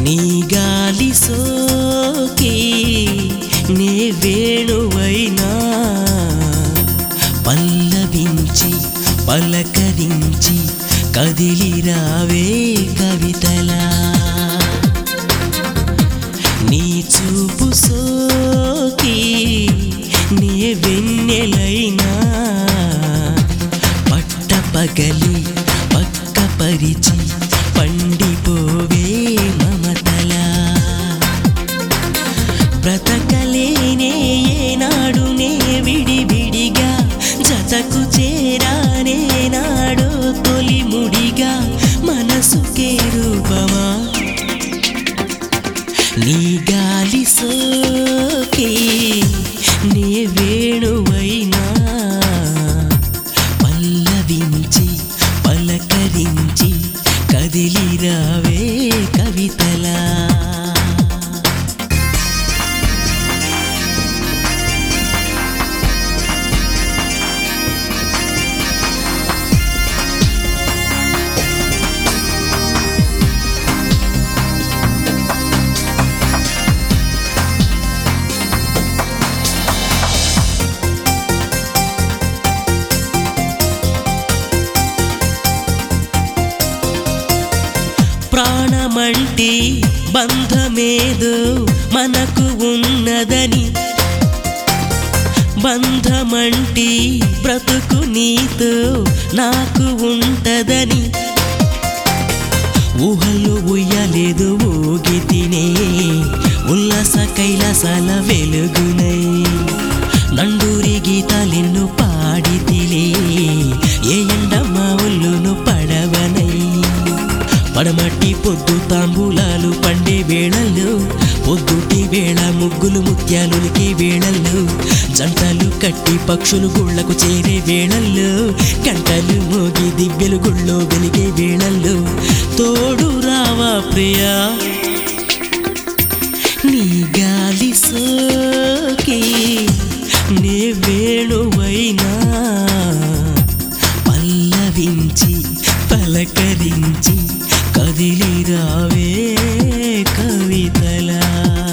నీ గాలి సోకి నే వేణువైనా పల్లవించి పలకరించి కదిలిరావే కవితలా నీ చూపు సోకి నే వెన్నెలైనా పట్టపగలి పక్కపరిచి పండిపోవే మమతలా బ్రతకలేనే ఏనాడు నే విడివిడిగా జతకు చేరానే నాడో తొలి ముడిగా మనసుకే రూపమా నీ గాలి సోకి నే వేణువైనా పల్లవించి పలకరించి కదిలిరావే కవితలా ప్రాణమంటి బంధమేదో మనకు ఉన్నదని బంధమంటి బ్రతుకు నీతో నాకు ఉంటదని ఊహలు ఉయ్యలేదు ఊగి తినే ఉల్లాస కైలాసాల వెలుగునై నండూరి గీతాలెన్ను పాడితిలే ఏ ఎండమ్మ ఒళ్ళును పడవనై పడమట్టి పొద్దు తాంబూలాలు పండే వేళల్లో పొద్దుటి వేళ ముగ్గులు ముత్యాలునికి వేళల్లో జంటలు కట్టి పక్షులు గుళ్లకు చేరే వేళల్లో గంటలు మోగి దివ్యలు గుళ్ళో వెలిగే వేళల్లో తోడు రావా ప్రియా నీ గాలి సోకి నే వేణువైనా పల్లవించి పలకరించి కదిలిరావే కవితలా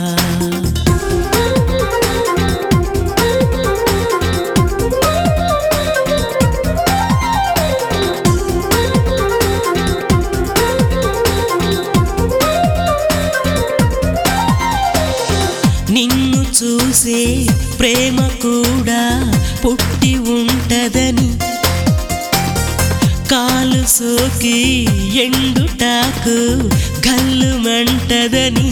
నిన్ను చూసే ప్రేమ కూడా పుట్టి ఉంటదని కాలు సోకి ఎండుటాకు గల్లుమంటదని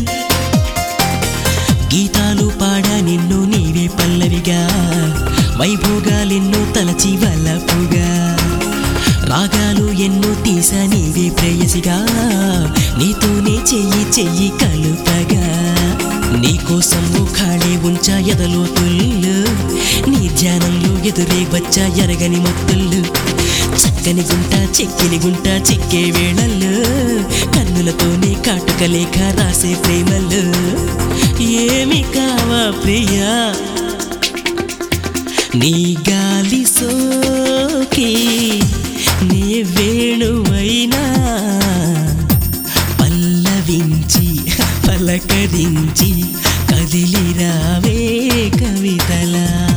గీతాలు పాడా నిన్ను నీవే పల్లవిగా వైభోగాలెన్నో తలచి వలపుగా రాగాలు ఎన్నో తీసా నీవే ప్రేయసిగా నీతోనే చెయ్యి చెయ్యి కలుపగా నీకోసం ఖాళీ ఉంచా ఎదలో తుల్లు నీ ధ్యానంలో ఎదురే వచ్చా ఎరగని మొత్తుళ్ళు చక్కని గుంట చెక్కిని గుంట చిక్కే వేళల్లో కన్నులతోనే కాటుక లేఖ రాసే ప్రేమల్లో ఏమి కావా ప్రియా నీ గాలి సోకి నే వేణువైనా పల్లవించి పలకరించి కదిలిరావే కవితలా